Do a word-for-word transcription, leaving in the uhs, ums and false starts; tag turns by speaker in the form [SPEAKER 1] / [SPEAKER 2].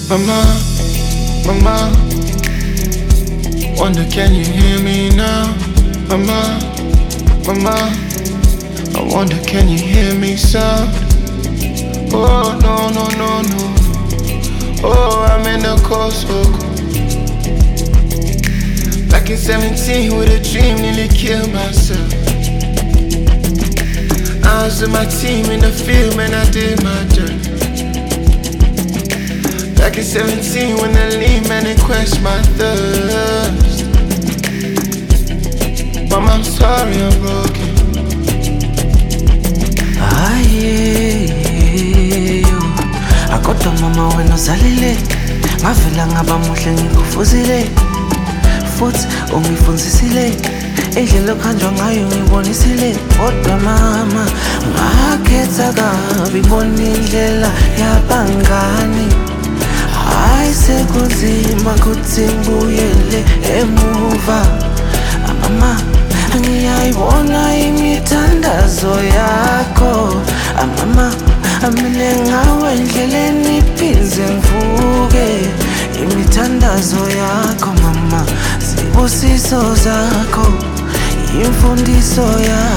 [SPEAKER 1] Mama, mama, wonder can you hear me now? Mama, mama, I wonder can you hear me sound? Oh no no no no, oh I'm in the cold so cold. Back in seventeen with a dream, nearly killed myself. I was with my team in the field, man, I did my journey. Back in seventeen when the lean man it quenched my thirst. Mama, I'm sorry I'm broken.
[SPEAKER 2] Aye, akodwa mama wena uzalile, ngavela ngaba muhle ngikufuzile, futhi ungifunzisile indlela okhanjwa ngayo ngibonisile. Kodwa mama ngakhetha kabi bona indlela yabangani. Hayi sekunzima kuthi ngibuyele emuva. Mama ngiyayibona imithandazo yakho. Mama amile ngawe endleleni iphindze ngivuke. Imithandazo yakho mama, sibusiso zakho, imfundiso yakho.